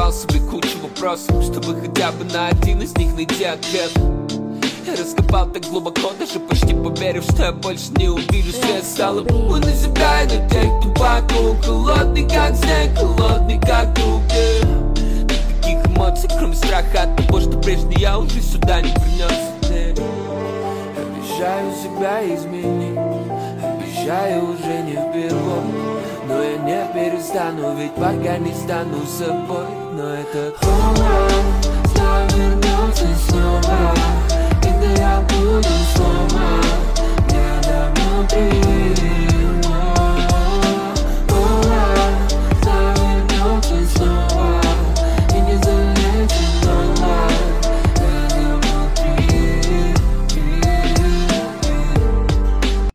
задавал себе кучу вопросов, чтобы хотя бы на один из них найти ответ. Я раскопал так глубоко, даже почти поверив, что я больше не увижу свет. Стало похуй на себя и на тех, кто вокруг. Холодный как снег, холодный как друг. Никаких эмоций, кроме страха от того, что прежде я уже сюда не принес. Обещаю себя изменить, обещаю уже не впервой. Но я не перестану, ведь пока не стану собой. Но этот холод снова вернется снова. Когда я буду снова где-то внутри.